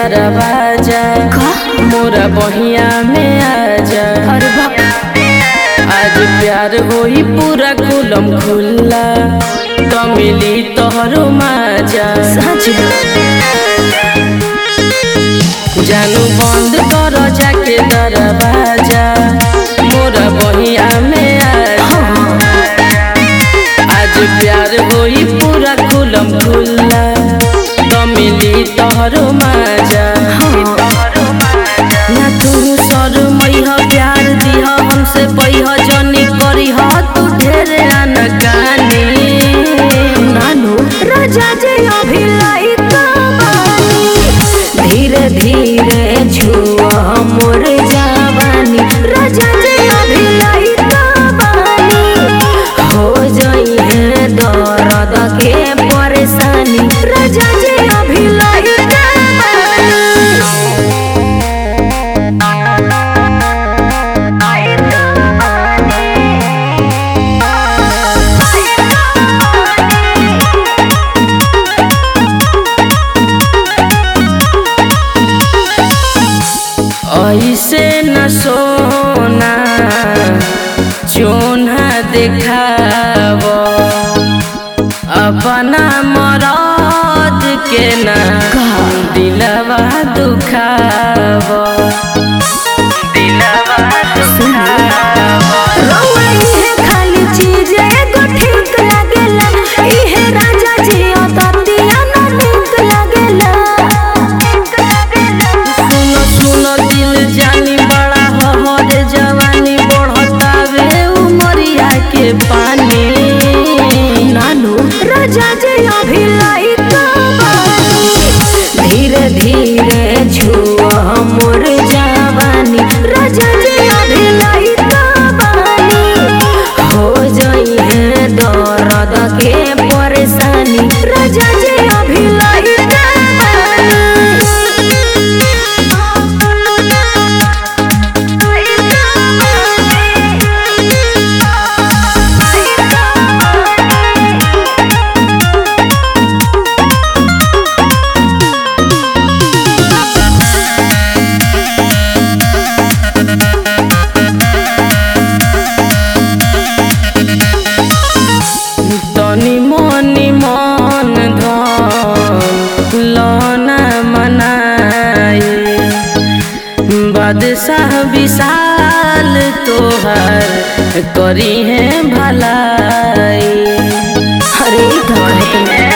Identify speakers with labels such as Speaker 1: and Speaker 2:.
Speaker 1: दरवाजा मोरा बहिया में आजा। आज प्यार होई पूरा खुलम खुल्ला तो मिली तोहरो माजा। जानू बंद कर जाके दरवाजा मोरा बहिया में आजा। आज प्यार होई पूरा खुलम खुल्ला तो मिली तोहरो माजा। ना तू शरमई ह प्यार दिह हमसे पैह जनी करी ह तू ढेर अनकानी।
Speaker 2: नानू राजा जी अभी लाइका धीरे धीरे छुआ मोर जवानी। राजा जी अभी लाइका हो जाई है दर्द के परेशानी। राजा जी अभी लाइका
Speaker 1: ऐसे न सोना चोन्हा देखाव अपना मरद के ना दिलवा दुखाव।
Speaker 2: खाली चीज एगो ठीक लागेला इहे राजा जी अदतिया ना ठीक लागेला।
Speaker 1: सुनो सुनो दिल जानी बड़ा हर जवानी बढ़तावे उमरिया के पानी।
Speaker 2: नानू राजा जी अभी लाइका धीरे धीरे छुआ मोर जवानी। राजा जी अभी लाइका हो जाई है दर्द के परेशानी। राजा जी अभी लाइका
Speaker 1: तनी मनी मन धन लना मनाई। बादशाह विशाल तोहर करी है भलाई।
Speaker 2: अरे